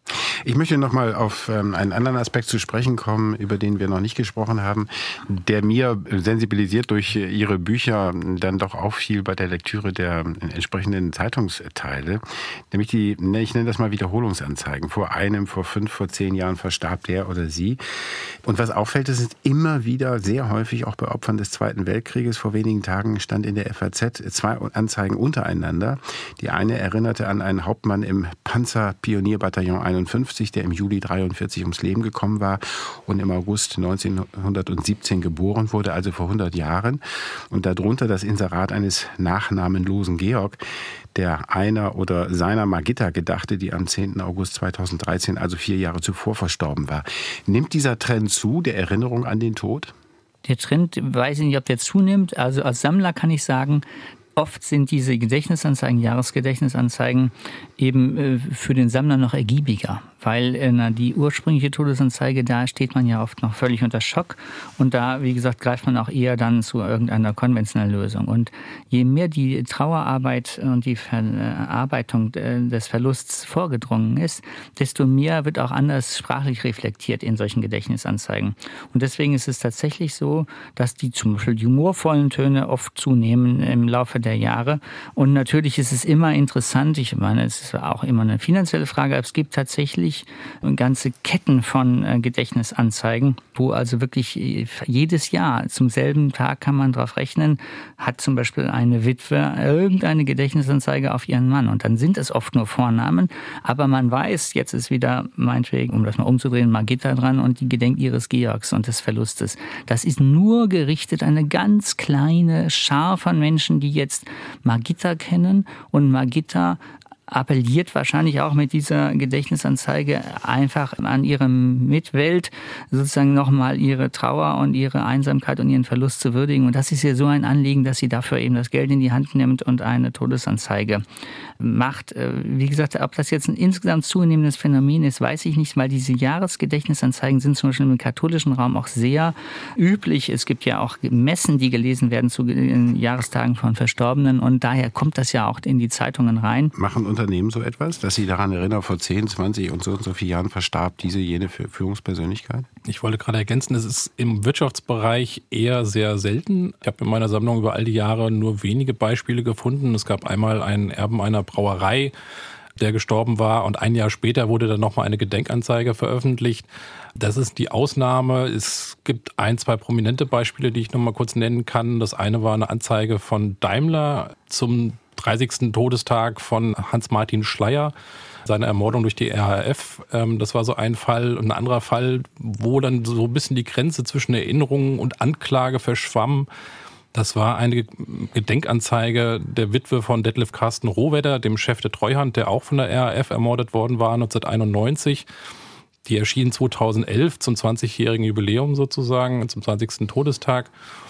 Ich möchte noch mal auf ähm, einen anderen Aspekt zu sprechen kommen, über den wir noch nicht gesprochen haben, der mir sensibilisiert durch Ihre Bücher dann doch auffiel bei der Lektüre der entsprechenden Zeitungsteile, nämlich die, ich nenne das mal Wiederholungsanzeigen. Vor einem, vor fünf, vor zehn Jahren verstarb der oder sie. Und was auffällt, es sind immer wieder, sehr häufig auch bei Opfern des Zweiten Weltkrieges. Vor wenigen Tagen stand in der F A Z zwei Anzeigen untereinander. Die eine erinnerte an einen Hauptmann im Panzerpionierbataillon einundfünfzig, der im Juli dreiundvierzig ums Leben gekommen war und im August neunzehnhundertsiebzehn geboren wurde, also vor hundert Jahren. Und darunter das Inserat eines nachnamenlosen Georg, der einer oder seiner Margitta gedachte, die am zehnten August zweitausenddreizehn, also vier Jahre zuvor, verstorben war. Nimmt dieser Trend zu, der Erinnerung an den Tod? Der Trend, weiß ich nicht, ob der zunimmt. Also als Sammler kann ich sagen, oft sind diese Gedächtnisanzeigen, Jahresgedächtnisanzeigen eben für den Sammler noch ergiebiger, weil na, die ursprüngliche Todesanzeige, da steht man ja oft noch völlig unter Schock und da, wie gesagt, greift man auch eher dann zu irgendeiner konventionellen Lösung. Und je mehr die Trauerarbeit und die Verarbeitung des Verlusts vorgedrungen ist, desto mehr wird auch anders sprachlich reflektiert in solchen Gedächtnisanzeigen. Und deswegen ist es tatsächlich so, dass die zum Beispiel die humorvollen Töne oft zunehmen im Laufe der Jahre. Und natürlich ist es immer interessant, ich meine, es ist auch immer eine finanzielle Frage, aber es gibt tatsächlich ganze Ketten von Gedächtnisanzeigen, wo also wirklich jedes Jahr zum selben Tag kann man drauf rechnen, hat zum Beispiel eine Witwe irgendeine Gedächtnisanzeige auf ihren Mann. Und dann sind es oft nur Vornamen, aber man weiß, jetzt ist wieder meinetwegen, um das mal umzudrehen, Margitta dran und die gedenkt ihres Georgs und des Verlustes. Das ist nur gerichtet an eine ganz kleine Schar von Menschen, die jetzt Margitta kennen, und Margitta appelliert wahrscheinlich auch mit dieser Gedächtnisanzeige einfach an ihre Mitwelt, sozusagen nochmal ihre Trauer und ihre Einsamkeit und ihren Verlust zu würdigen. Und das ist ihr so ein Anliegen, dass sie dafür eben das Geld in die Hand nimmt und eine Todesanzeige macht. Wie gesagt, ob das jetzt ein insgesamt zunehmendes Phänomen ist, weiß ich nicht, weil diese Jahresgedächtnisanzeigen sind zum Beispiel im katholischen Raum auch sehr üblich. Es gibt ja auch Messen, die gelesen werden zu den Jahrestagen von Verstorbenen, und daher kommt das ja auch in die Zeitungen rein. Machen Unternehmen so etwas, dass Sie daran erinnern, vor zehn, zwanzig und so und so vielen Jahren verstarb diese, jene Führungspersönlichkeit? Ich wollte gerade ergänzen, es ist im Wirtschaftsbereich eher sehr selten. Ich habe in meiner Sammlung über all die Jahre nur wenige Beispiele gefunden. Es gab einmal einen Erben einer Brauerei, der gestorben war, und ein Jahr später wurde dann nochmal eine Gedenkanzeige veröffentlicht. Das ist die Ausnahme. Es gibt ein, zwei prominente Beispiele, die ich nochmal kurz nennen kann. Das eine war eine Anzeige von Daimler zum dreißigsten Todestag von Hans-Martin Schleyer, seine Ermordung durch die R A F. Das war so ein Fall. Und ein anderer Fall, wo dann so ein bisschen die Grenze zwischen Erinnerung und Anklage verschwamm. Das war eine Gedenkanzeige der Witwe von Detlef Carsten Rohwedder, dem Chef der Treuhand, der auch von der R A F ermordet worden war neunzehnhunderteinundneunzig. Die erschien zweitausendelf zum zwanzigjährigen Jubiläum sozusagen, zum zwanzigsten Todestag.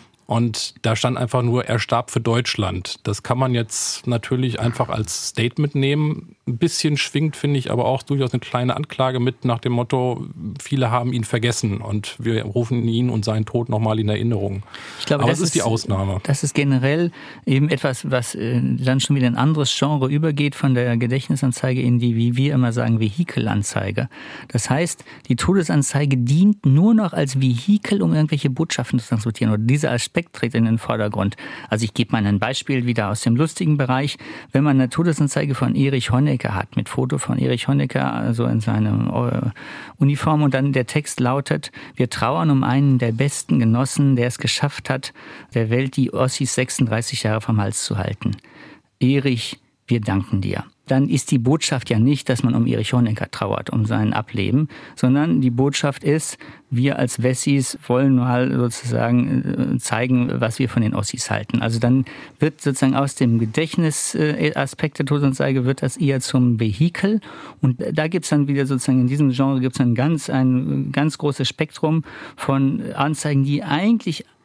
Und da stand einfach nur, er starb für Deutschland. Das kann man jetzt natürlich einfach als Statement nehmen. Ein bisschen schwingt, finde ich, aber auch durchaus eine kleine Anklage mit nach dem Motto, viele haben ihn vergessen und wir rufen ihn und seinen Tod nochmal in Erinnerung. Ich glaube, aber das ist die Ausnahme. Das ist generell eben etwas, was äh, dann schon wieder ein anderes Genre übergeht von der Gedächtnisanzeige in die, wie wir immer sagen, Vehikelanzeige. Das heißt, die Todesanzeige dient nur noch als Vehikel, um irgendwelche Botschaften zu transportieren, oder dieser Aspekt tritt in den Vordergrund. Also ich gebe mal ein Beispiel wieder aus dem lustigen Bereich. Wenn man eine Todesanzeige von Erich Honecker hat, mit Foto von Erich Honecker, also in seiner Uniform, und dann der Text lautet: Wir trauern um einen der besten Genossen, der es geschafft hat, der Welt die Ossis sechsunddreißig Jahre vom Hals zu halten. Erich, wir danken dir. Dann ist die Botschaft ja nicht, dass man um Erich Honecker trauert, um sein Ableben, sondern die Botschaft ist, wir als Wessis wollen mal sozusagen zeigen, was wir von den Ossis halten. Also dann wird sozusagen aus dem Gedächtnisaspekt der Todesanzeige wird das eher zum Vehikel, und da gibt's dann wieder sozusagen in diesem Genre gibt's dann ganz ein ganz großes Spektrum von Anzeigen, die eigentlich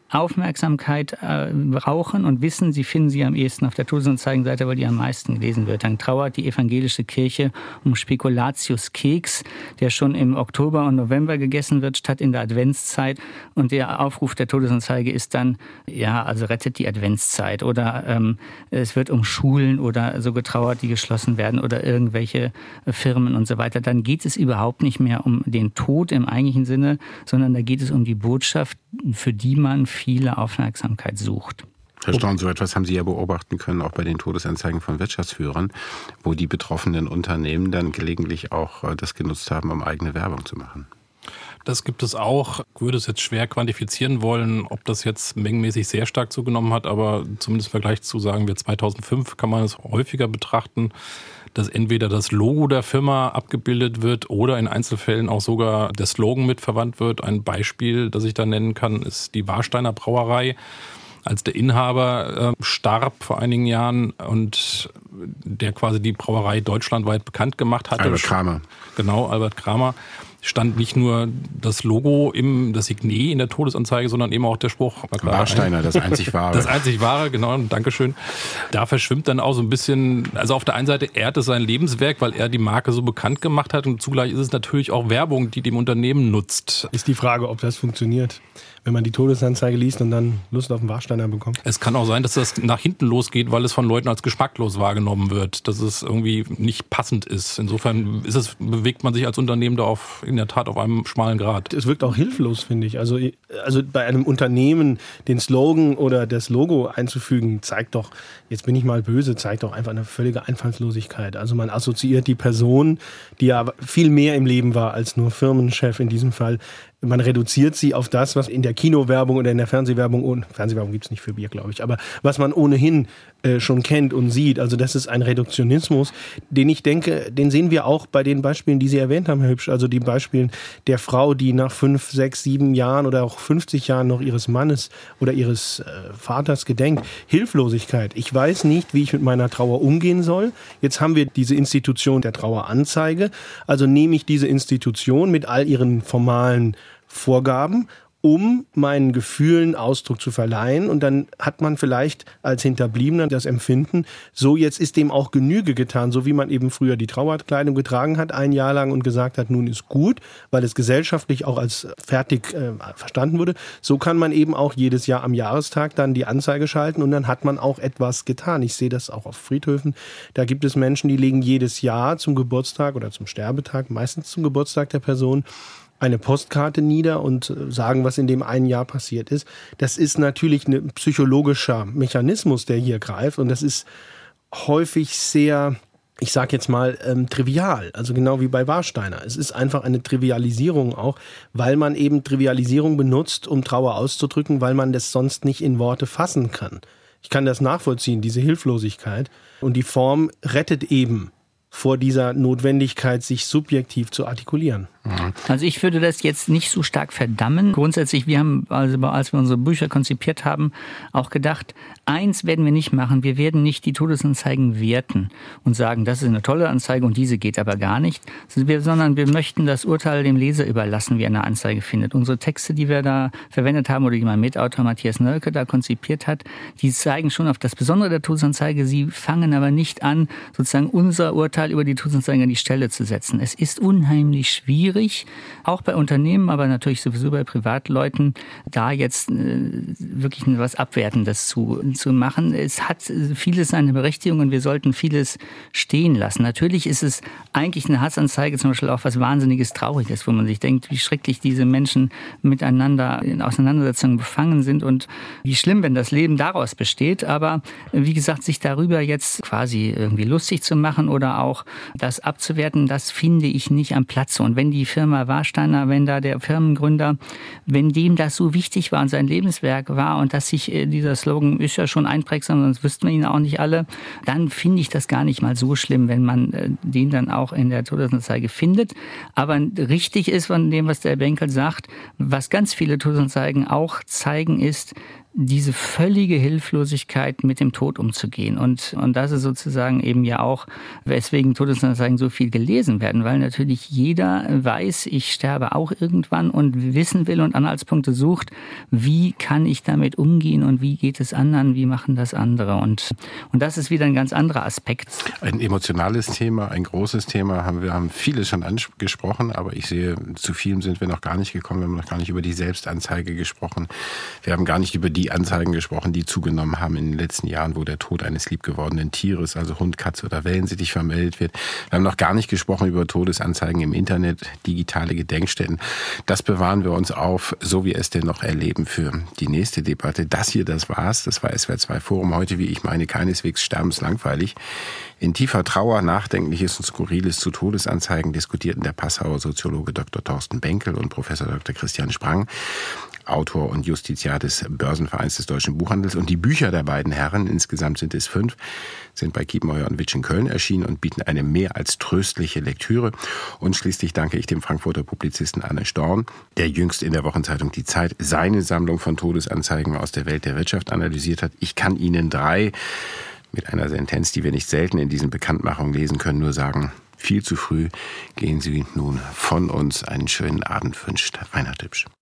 Aufmerksamkeit äh, brauchen und wissen, sie finden sie am ehesten auf der Todesanzeigenseite, weil die am meisten gelesen wird. Dann trauert die evangelische Kirche um Spekulatius-Keks, der schon im Oktober und November gegessen wird, statt in der Adventszeit. Und der Aufruf der Todesanzeige ist dann, ja, also rettet die Adventszeit. Oder ähm, es wird um Schulen oder so getrauert, die geschlossen werden oder irgendwelche Firmen und so weiter. Dann geht es überhaupt nicht mehr um den Tod im eigentlichen Sinne, sondern da geht es um die Botschaft, für die man viele Aufmerksamkeit sucht. Herr Storn, so etwas haben Sie ja beobachten können, auch bei den Todesanzeigen von Wirtschaftsführern, wo die betroffenen Unternehmen dann gelegentlich auch das genutzt haben, um eigene Werbung zu machen. Das gibt es auch. Ich würde es jetzt schwer quantifizieren wollen, ob das jetzt mengenmäßig sehr stark zugenommen hat, aber zumindest im Vergleich zu, sagen wir, zweitausendfünf kann man es häufiger betrachten, dass entweder das Logo der Firma abgebildet wird oder in Einzelfällen auch sogar der Slogan mitverwandt wird. Ein Beispiel, das ich da nennen kann, ist die Warsteiner Brauerei. Als der Inhaber äh, starb vor einigen Jahren und der quasi die Brauerei deutschlandweit bekannt gemacht hatte. Albert Kramer. Genau, Albert Kramer. Stand nicht nur das Logo, im, das Signet in der Todesanzeige, sondern eben auch der Spruch. Warsteiner, das einzig wahre. Das einzig wahre, genau, Dankeschön. Da verschwimmt dann auch so ein bisschen, also auf der einen Seite ehrt es sein Lebenswerk, weil er die Marke so bekannt gemacht hat und zugleich ist es natürlich auch Werbung, die dem Unternehmen nutzt. Ist die Frage, ob das funktioniert, wenn man die Todesanzeige liest und dann Lust auf den Warsteiner bekommt. Es kann auch sein, dass das nach hinten losgeht, weil es von Leuten als geschmacklos wahrgenommen wird, dass es irgendwie nicht passend ist. Insofern ist es, bewegt man sich als Unternehmen da auf, in der Tat auf einem schmalen Grat. Es wirkt auch hilflos, finde ich. Also, also bei einem Unternehmen den Slogan oder das Logo einzufügen, zeigt doch, jetzt bin ich mal böse, zeigt doch einfach eine völlige Einfallslosigkeit. Also man assoziiert die Person, die ja viel mehr im Leben war als nur Firmenchef in diesem Fall, man reduziert sie auf das, was in der Kinowerbung oder in der Fernsehwerbung, und Fernsehwerbung gibt es nicht für Bier, glaube ich, aber was man ohnehin äh, schon kennt und sieht. Also das ist ein Reduktionismus, den ich denke, den sehen wir auch bei den Beispielen, die Sie erwähnt haben, Herr Hübsch. Also die Beispielen der Frau, die nach fünf, sechs, sieben Jahren oder auch fünfzig Jahren noch ihres Mannes oder ihres äh, Vaters gedenkt. Hilflosigkeit. Ich weiß nicht, wie ich mit meiner Trauer umgehen soll. Jetzt haben wir diese Institution der Traueranzeige. Also nehme ich diese Institution mit all ihren formalen Vorgaben, um meinen Gefühlen Ausdruck zu verleihen. Und dann hat man vielleicht als Hinterbliebener das Empfinden, so jetzt ist dem auch Genüge getan, so wie man eben früher die Trauerkleidung getragen hat, ein Jahr lang und gesagt hat, nun ist gut, weil es gesellschaftlich auch als fertig äh, verstanden wurde. So kann man eben auch jedes Jahr am Jahrestag dann die Anzeige schalten und dann hat man auch etwas getan. Ich sehe das auch auf Friedhöfen. Da gibt es Menschen, die legen jedes Jahr zum Geburtstag oder zum Sterbetag, meistens zum Geburtstag der Person, eine Postkarte nieder und sagen, was in dem einen Jahr passiert ist. Das ist natürlich ein psychologischer Mechanismus, der hier greift und das ist häufig sehr, ich sage jetzt mal, ähm, trivial, also genau wie bei Warsteiner. Es ist einfach eine Trivialisierung auch, weil man eben Trivialisierung benutzt, um Trauer auszudrücken, weil man das sonst nicht in Worte fassen kann. Ich kann das nachvollziehen, diese Hilflosigkeit, und die Form rettet eben vor dieser Notwendigkeit, sich subjektiv zu artikulieren. Also ich würde das jetzt nicht so stark verdammen. Grundsätzlich, wir haben, also als wir unsere Bücher konzipiert haben, auch gedacht, eins werden wir nicht machen, wir werden nicht die Todesanzeigen werten und sagen, das ist eine tolle Anzeige und diese geht aber gar nicht, sondern wir möchten das Urteil dem Leser überlassen, wie er eine Anzeige findet. Unsere Texte, die wir da verwendet haben oder die mein Mitautor Matthias Nölke da konzipiert hat, die zeigen schon auf das Besondere der Todesanzeige, sie fangen aber nicht an, sozusagen unser Urteil über die Todesanzeige an die Stelle zu setzen. Es ist unheimlich schwierig, auch bei Unternehmen, aber natürlich sowieso bei Privatleuten, da jetzt äh, wirklich was Abwertendes zu, zu machen. Es hat vieles seine Berechtigung und wir sollten vieles stehen lassen. Natürlich ist es eigentlich eine Hassanzeige zum Beispiel auch was Wahnsinniges, Trauriges, wo man sich denkt, wie schrecklich diese Menschen miteinander in Auseinandersetzungen befangen sind und wie schlimm, wenn das Leben daraus besteht. Aber wie gesagt, sich darüber jetzt quasi irgendwie lustig zu machen oder auch das abzuwerten, das finde ich nicht am Platze. Und wenn die Firma Warsteiner, wenn da der Firmengründer, wenn dem das so wichtig war und sein Lebenswerk war und dass sich äh, dieser Slogan ist ja schon einprägsam, sonst wüssten wir ihn auch nicht alle, dann finde ich das gar nicht mal so schlimm, wenn man äh, den dann auch in der Todesanzeige findet. Aber richtig ist von dem, was der Benkel sagt, was ganz viele Todesanzeigen auch zeigen, ist, diese völlige Hilflosigkeit, mit dem Tod umzugehen. Und, und das ist sozusagen eben ja auch, weswegen Todesanzeigen so viel gelesen werden, weil natürlich jeder weiß, ich sterbe auch irgendwann und wissen will und Anhaltspunkte sucht, wie kann ich damit umgehen und wie geht es anderen, wie machen das andere. Und, und das ist wieder ein ganz anderer Aspekt. Ein emotionales Thema, ein großes Thema. Haben wir haben vieles schon angesprochen, aber ich sehe, zu vielem sind wir noch gar nicht gekommen. Wir haben noch gar nicht über die Selbstanzeige gesprochen. Wir haben gar nicht über die Anzeigen gesprochen, die zugenommen haben in den letzten Jahren, wo der Tod eines liebgewordenen Tieres, also Hund, Katze oder Wellensittich, vermeldet wird. Wir haben noch gar nicht gesprochen über Todesanzeigen im Internet, digitale Gedenkstätten. Das bewahren wir uns auf, so wie es denn noch erleben, für die nächste Debatte. Das hier, das war's. Das war S W R zwei Forum heute, wie ich meine, keineswegs sterbenslangweilig. In tiefer Trauer, Nachdenkliches und Skurriles zu Todesanzeigen diskutierten der Passauer Soziologe Doktor Thorsten Benkel und Professor Doktor Christian Sprang, Autor und Justiziar des Börsenvereins des Deutschen Buchhandels. Und die Bücher der beiden Herren, insgesamt sind es fünf, sind bei Kiepenheuer und Witsch in Köln erschienen und bieten eine mehr als tröstliche Lektüre. Und schließlich danke ich dem Frankfurter Publizisten Arne Storn, der jüngst in der Wochenzeitung Die Zeit seine Sammlung von Todesanzeigen aus der Welt der Wirtschaft analysiert hat. Ich kann Ihnen drei mit einer Sentenz, die wir nicht selten in diesen Bekanntmachungen lesen können, nur sagen: Viel zu früh gehen Sie nun von uns. Einen schönen Abend wünscht Reinhard Dübsch.